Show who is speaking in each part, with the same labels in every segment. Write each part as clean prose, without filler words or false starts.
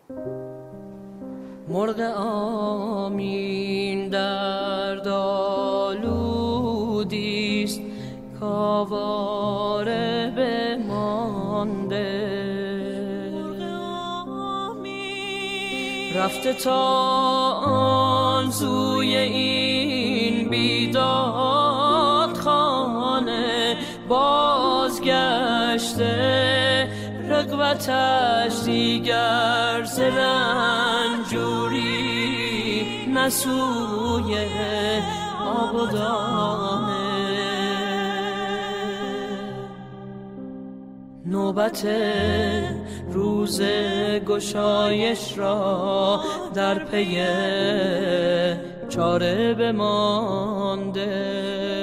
Speaker 1: مرغ آمین درد آلودیست کاواره بمانده، رفته تا آن سوی این بیداد خانه بازگشته، رغبتش دیگر ز رنجوری نسوی آبادانه. نوبت روز گشایش را در پی چاره بمانده،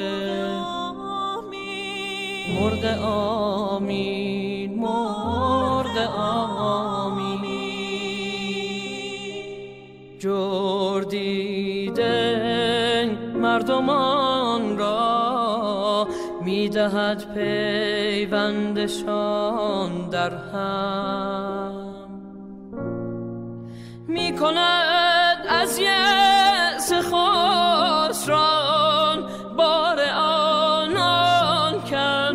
Speaker 1: مرغ آمین مرغ آمین. جور دیده مردمان را میدهد پیوندشان در هم، میکند از یأس خسران بار آنان کم،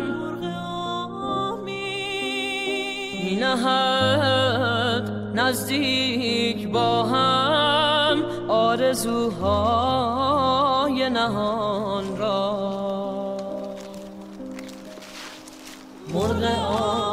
Speaker 1: مینهد نزدیک با هم آرزوهای نهان را. مرغ